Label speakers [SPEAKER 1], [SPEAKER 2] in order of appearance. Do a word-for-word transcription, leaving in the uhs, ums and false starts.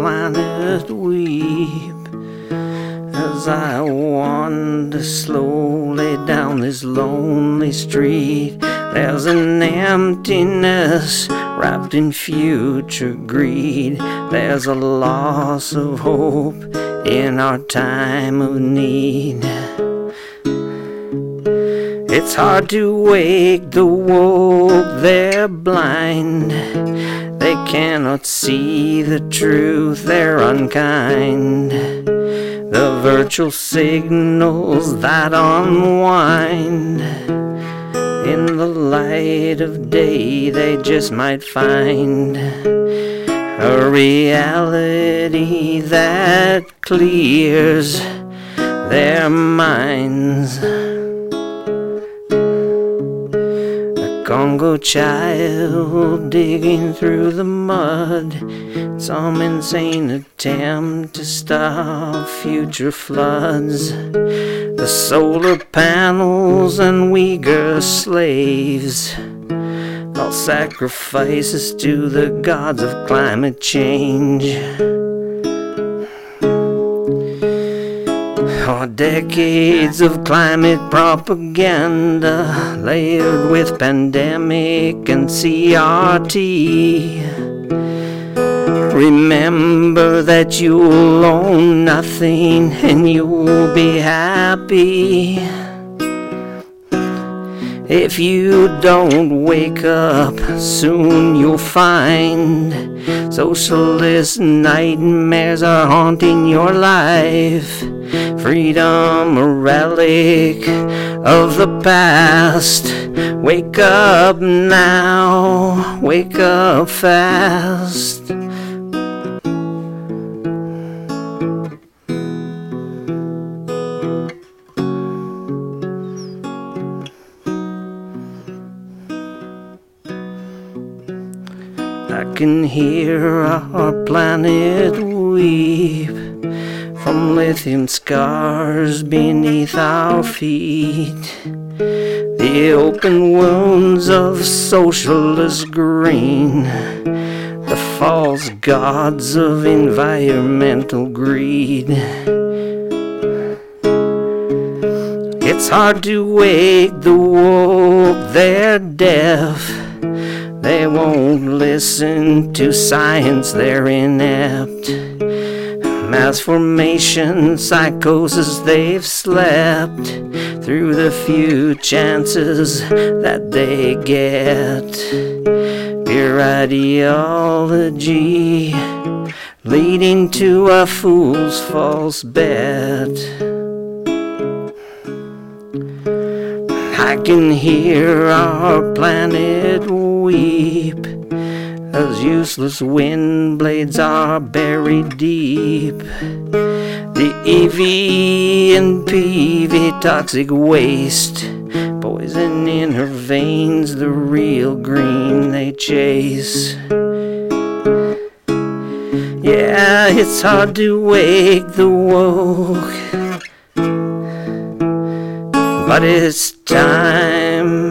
[SPEAKER 1] planet weep as I wander slowly down this lonely street. There's an emptiness wrapped in future greed. There's a loss of hope in our time of need. It's hard to wake the woke, they're blind. They cannot see the truth, they're unkind. The virtual signals that unwind, in the light of day they just might find a reality that clears their minds. Congo child digging through the mud, some insane attempt to stop future floods. The solar panels and Uyghur slaves, all sacrifices to the gods of climate change. Oh, decades of climate propaganda layered with pandemic and C R T. Remember that you'll own nothing and you'll be happy if you don't wake up. Soon you'll find socialist nightmares are haunting your life. Freedom, a relic of the past. Wake up now, wake up fast. I can hear our planet weep from lithium scars beneath our feet. The open wounds of socialist green, the false gods of environmental greed. It's hard to wake the woke, they're deaf. They won't listen to science, they're inept. Mass formation, psychosis, they've slept through the few chances that they get. Pure ideology leading to a fool's false bet. I can hear our planet weep as useless wind blades are buried deep. The E V and P V toxic waste, poison in her veins, the real green they chase. Yeah, it's hard to wake the woke, but it's time